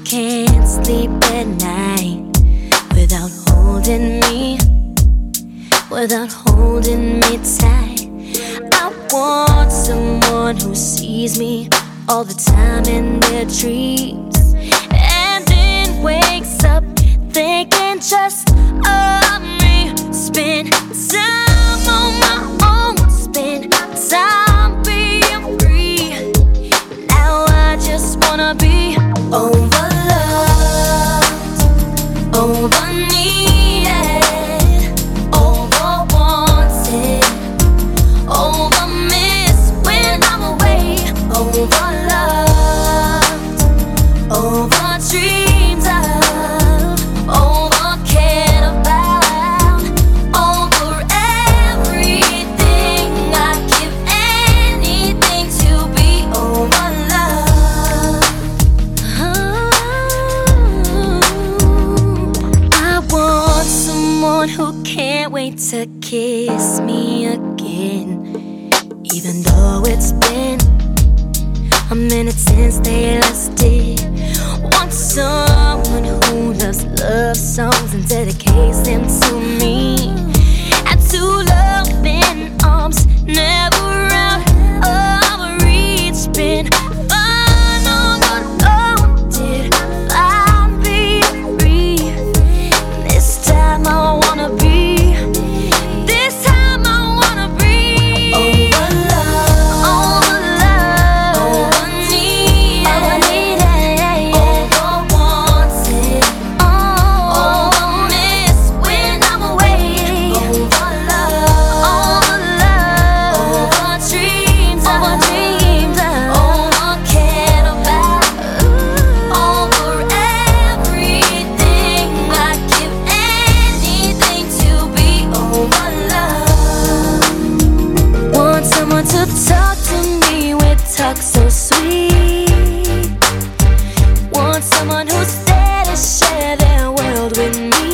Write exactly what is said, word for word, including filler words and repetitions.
can't sleep at night without holding me, without holding me tight. I want someone who sees me all the time in their dreams, and then wakes up thinking just of me. Spend time on my own, spend time being free. Now I just wanna be overloved, over needed, over wanted, over missed when I'm away, over loved, over dreamed of, over cared about, over everything. I'd give anything to be over loved. I want someone who can't wait to kiss me again, even though it's been a minute since they last did. Want someone who loves love songs and dedicates them to me, and to love in arms never out of reach. Been fun on the low, did find being free. This time I wanna be, this time I wanna be over love, over love, over needed, over needed, over wanted, over missed when I'm away, over love, over love, over dreams, over dreams, over cared about, over everything. I'd give anything to be over love. Want someone to talk to me with talk so sweet. Want someone who's there to share their world with me.